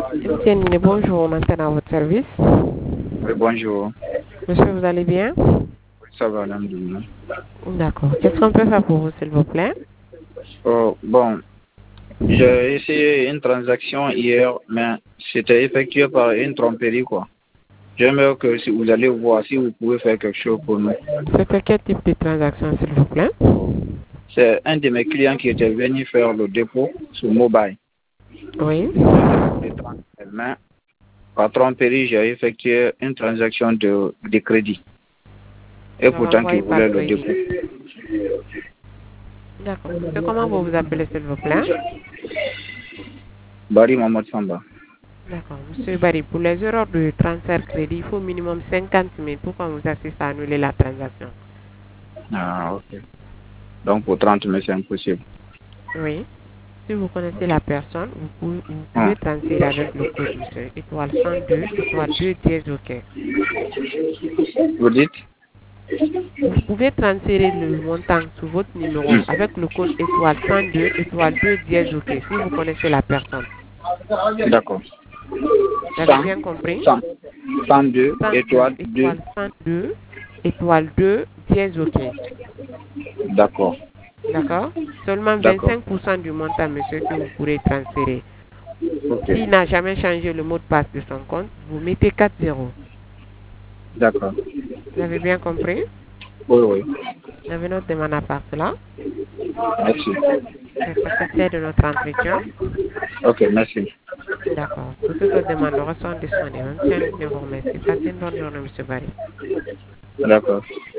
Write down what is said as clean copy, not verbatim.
Monsieur Nine, bonjour, maintenant à votre service. Oui, bonjour. Monsieur, vous allez bien? Ça va, alhamdoulilah. D'accord. Qu'est-ce qu'on peut faire pour vous, s'il vous plaît? Oh, bon, j'ai essayé une transaction hier, mais c'était effectué par une tromperie, quoi. J'aimerais que si vous allez voir si vous pouvez faire quelque chose pour nous. C'était quel type de transaction, s'il vous plaît? C'est un de mes clients qui était venu faire le dépôt sur mobile. Oui. Mais par tromperie, j'ai effectué une transaction de crédit. Et Vous avez pourtant, qu'il envoyé par voulait le crédit. dépôt. D'accord. Monsieur, comment vous vous appelez, s'il vous plaît? Barry Mohamed Samba. D'accord. Monsieur Barry, pour les erreurs de transfert crédit, il faut au minimum 50 000 pour qu'on vous assiste à annuler la transaction. Ah, ok. Donc pour 30 000, c'est impossible. Oui. Si vous connaissez la personne, vous Ah. pouvez transférer avec le code, monsieur. Étoile 102, étoile 2, dièse, OK. Vous dites? Vous pouvez transférer le montant sur votre numéro avec le code étoile 102, étoile 2, dièse, OK, si vous connaissez la personne. D'accord. Vous avez 100, bien compris? 100, 102, 102, étoile 2. étoile 102, étoile 2, dièse, OK. D'accord. D'accord? Seulement D'accord. 25% du montant, monsieur, que vous pourrez transférer. Ok. S'il n'a jamais changé le mot de passe de son compte, vous mettez 4 zéros. D'accord. Vous avez bien compris? Oui, oui. Vous avez notre demande à part cela. Merci. Vous êtes satisfait de notre entretien? Ok, merci. D'accord. Pour toute autre demande, nous restons disponibles. Monsieur, nous vous remercie. Passez une bonne journée, monsieur Barry. D'accord.